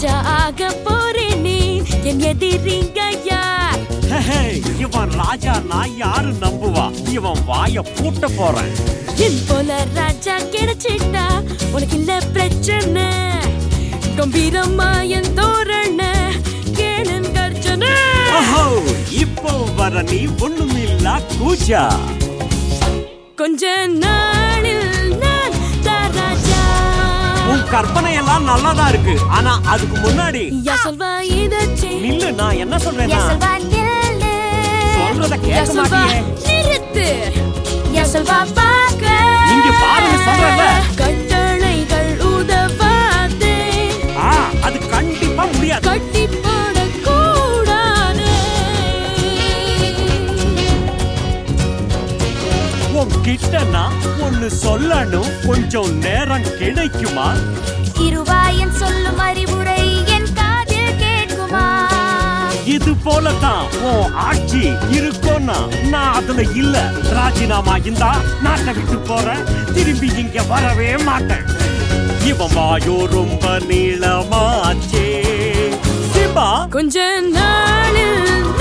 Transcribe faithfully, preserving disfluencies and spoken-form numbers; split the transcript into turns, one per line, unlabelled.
ராஜா ஆக போறேன் நீ என் எதிரிங்க யார்
இவன் ராஜா நான் யாரு நம்புவா இவன் வாய பூட்ட போறேன்
என் போல ராஜா கிடைச்சிட்டா உனக்கு இல்ல பிரச்சனை கம்பீரமா என் தோரண கேளன் கர்ஜன
இப்போ வர நீ ஒண்ணுமில்லா கூஜா
கொஞ்ச நாளில் நான் ராஜா
உன் கற்பனை எல்லாம் நல்லாதான் இருக்கு ஆனா அதுக்கு முன்னாடி நில்லு நான் என்ன சொல்றேன்னா சொல்றத கேட்க மாட்டியே
நிறுத்து
இங்க பாருங்க சொல்றல
கட்டளைகள் உதவாதே
அது கண்டிப்பா முடியாது
கட்டி போட கூடாது
உன்கிட்ட நான் ஒன்னு சொல்லணும் கொஞ்சம் நேரம் கிடைக்குமா
இருவாயன் சொல்லும் அறிவுரை என் காதில் கேட்குமா
இது போலதான் உன் ஆட்சி இருக்கும்னா நான் அதுல இல்ல ராஜினாமா இருந்தா நாட்டை விட்டு போறேன் திரும்பி இங்க வரவே மாட்டேன் இவன் வாயோ ரொம்ப நீளமாச்சே சிம்பா
கொஞ்ச நாளில்